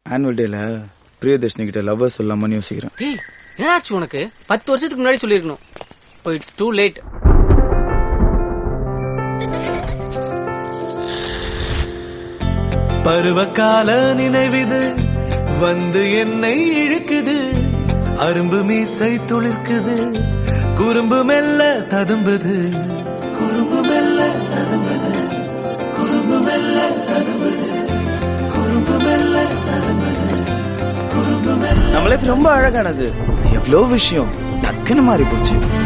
Annual டேல பிரியதர்ஷினி கிட்ட lover சொல்லாமன்னு யோசிக்கிறேன். என்னாச்சு உனக்கு? 10 வருஷத்துக்கு முன்னாடி சொல்லிருக்கணும். It's too late. பருவகால நினைவிது வந்து என்னை இழுக்குது, அரும்பு மீசை துளிர்க்குது, குறும்பு மெல்ல ததும்புது, குறும்பு மெல்ல ததும்புது, குறும்பு மெல்ல ததும்புது, குறும்பு மெல்ல ததும்புது, குறும்பு மெல்ல. நம்ம லைஃப் ரொம்ப அழகானது. எவ்வளவு விஷயம் டக்குன்னு மாறி போச்சு.